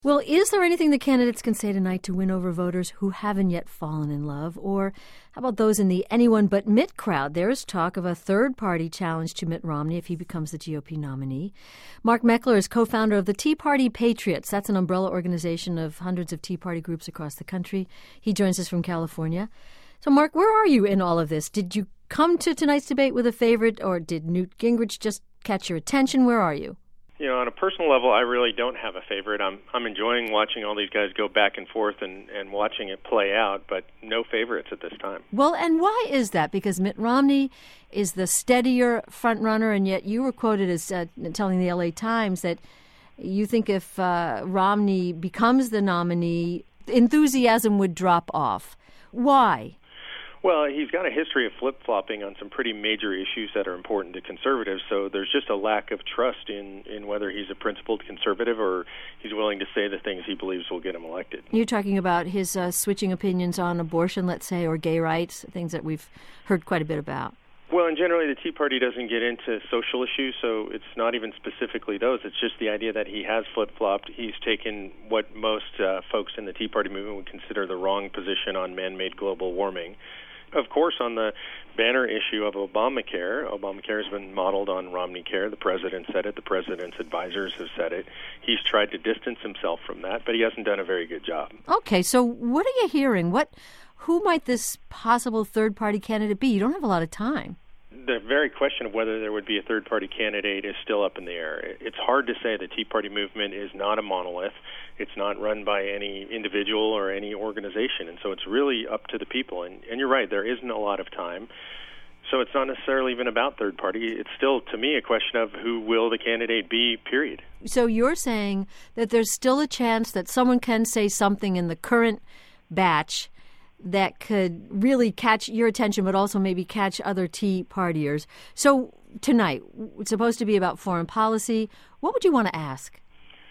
Well, is there anything the candidates can say tonight to win over voters who haven't yet fallen in love? Or how about those in the anyone but Mitt crowd? There's talk of a third-party challenge to Mitt Romney if he becomes the GOP nominee. Mark Meckler is co-founder of the Tea Party Patriots. That's an umbrella organization of hundreds of Tea Party groups across the country. He joins us from California. So, Mark, where are you in all of this? Did you come to tonight's debate with a favorite, or did Newt Gingrich just catch your attention? Where are you? You know, on a personal level, I really don't have a favorite. I'm enjoying watching all these guys go back and forth and watching it play out, but no favorites at this time. Well, and why is that? Because Mitt Romney is the steadier front runner, and yet you were quoted as telling the LA Times that you think if Romney becomes the nominee, enthusiasm would drop off. Why? Well, he's got a history of flip-flopping on some pretty major issues that are important to conservatives, so there's just a lack of trust in whether he's a principled conservative or he's willing to say the things he believes will get him elected. You're talking about his switching opinions on abortion, let's say, or gay rights, things that we've heard quite a bit about. Well, and generally the Tea Party doesn't get into social issues, so it's not even specifically those. It's just the idea that he has flip-flopped. He's taken what most folks in the Tea Party movement would consider the wrong position on man-made global warming. Of course, on the banner issue of Obamacare has been modeled on Romneycare. The president said it. The president's advisors have said it. He's tried to distance himself from that, but he hasn't done a very good job. Okay, so what are you hearing? Who might this possible third-party candidate be? You don't have a lot of time. The very question of whether there would be a third-party candidate is still up in the air. It's hard to say. The Tea Party movement is not a monolith. It's not run by any individual or any organization, and so it's really up to the people. And you're right, there isn't a lot of time. So it's not necessarily even about third party. It's still, to me, a question of who will the candidate be, period. So you're saying that there's still a chance that someone can say something in the current batch that could really catch your attention, but also maybe catch other Tea Partiers. So tonight, it's supposed to be about foreign policy. What would you want to ask?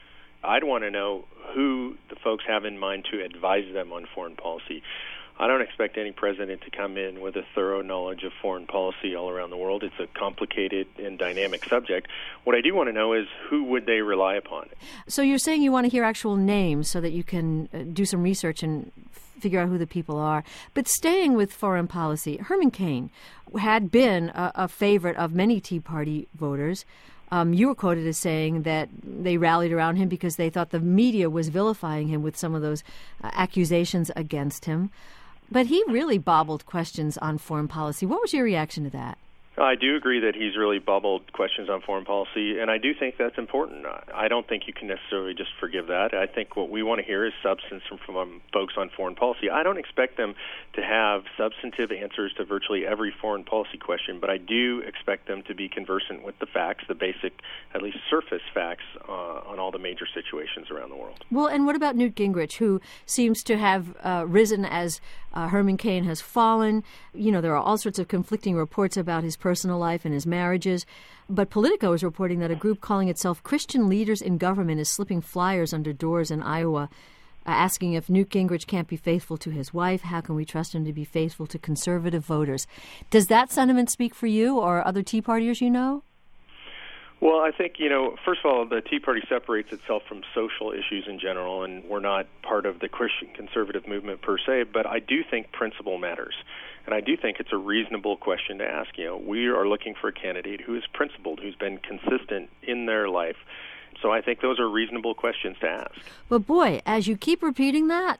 I'd want to know who the folks have in mind to advise them on foreign policy. I don't expect any president to come in with a thorough knowledge of foreign policy all around the world. It's a complicated and dynamic subject. What I do want to know is who would they rely upon? So you're saying you want to hear actual names so that you can do some research and figure out who the people are. But staying with foreign policy, Herman Cain had been a favorite of many Tea Party voters. You were quoted as saying that they rallied around him because they thought the media was vilifying him with some of those accusations against him. But he really bobbled questions on foreign policy. What was your reaction to that? I do agree that he's really bubbled questions on foreign policy, and I do think that's important. I don't think you can necessarily just forgive that. I think what we want to hear is substance from folks on foreign policy. I don't expect them to have substantive answers to virtually every foreign policy question, but I do expect them to be conversant with the facts, the basic, at least surface facts on all the major situations around the world. Well, and what about Newt Gingrich, who seems to have risen as Herman Cain has fallen? You know, there are all sorts of conflicting reports about his personal life and his marriages. But Politico is reporting that a group calling itself Christian Leaders in Government is slipping flyers under doors in Iowa, asking if Newt Gingrich can't be faithful to his wife. How can we trust him to be faithful to conservative voters? Does that sentiment speak for you or other Tea Partiers you know? Well, I think, first of all, the Tea Party separates itself from social issues in general, and we're not part of the Christian conservative movement per se, but I do think principle matters. And I do think it's a reasonable question to ask. We are looking for a candidate who is principled, who's been consistent in their life. So I think those are reasonable questions to ask. But boy, as you keep repeating that,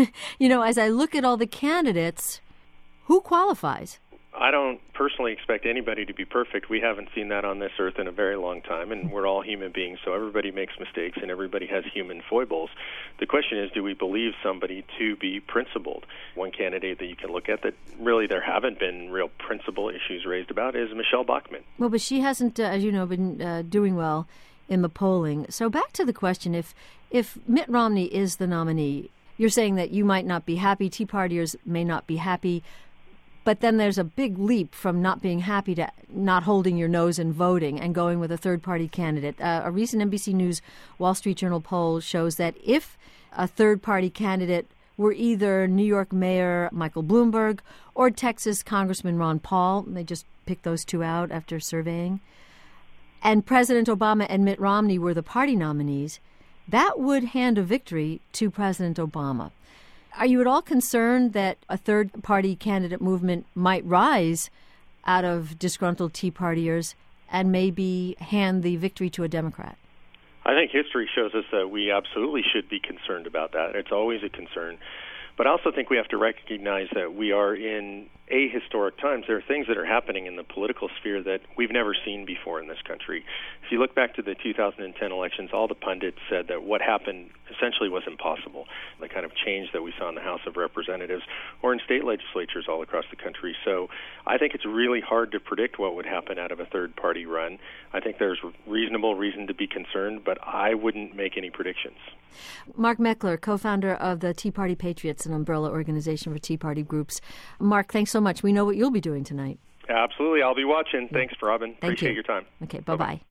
as I look at all the candidates, who qualifies? I don't personally expect anybody to be perfect. We haven't seen that on this earth in a very long time, and we're all human beings, so everybody makes mistakes and everybody has human foibles. The question is, do we believe somebody to be principled? One candidate that you can look at that really there haven't been real principle issues raised about is Michelle Bachmann. Well, but she hasn't, as you know, been doing well in the polling. So back to the question, if Mitt Romney is the nominee, you're saying that you might not be happy, Tea Partiers may not be happy, but then there's a big leap from not being happy to not holding your nose and voting and going with a third-party candidate. A recent NBC News Wall Street Journal poll shows that if a third-party candidate were either New York Mayor Michael Bloomberg or Texas Congressman Ron Paul, they just picked those two out after surveying, and President Obama and Mitt Romney were the party nominees, that would hand a victory to President Obama. Are you at all concerned that a third-party candidate movement might rise out of disgruntled Tea Partiers and maybe hand the victory to a Democrat? I think history shows us that we absolutely should be concerned about that. It's always a concern. But I also think we have to recognize that we are in ahistoric times. There are things that are happening in the political sphere that we've never seen before in this country. If you look back to the 2010 elections, all the pundits said that what happened essentially was impossible. The kind of change that we saw in the House of Representatives or in state legislatures all across the country. So I think it's really hard to predict what would happen out of a third-party run. I think there's reasonable reason to be concerned, but I wouldn't make any predictions. Mark Meckler, co-founder of the Tea Party Patriots, an umbrella organization for Tea Party groups. Mark, thanks so much. We know what you'll be doing tonight. Absolutely. I'll be watching. Thanks, Robin. Appreciate your time. Okay, bye-bye.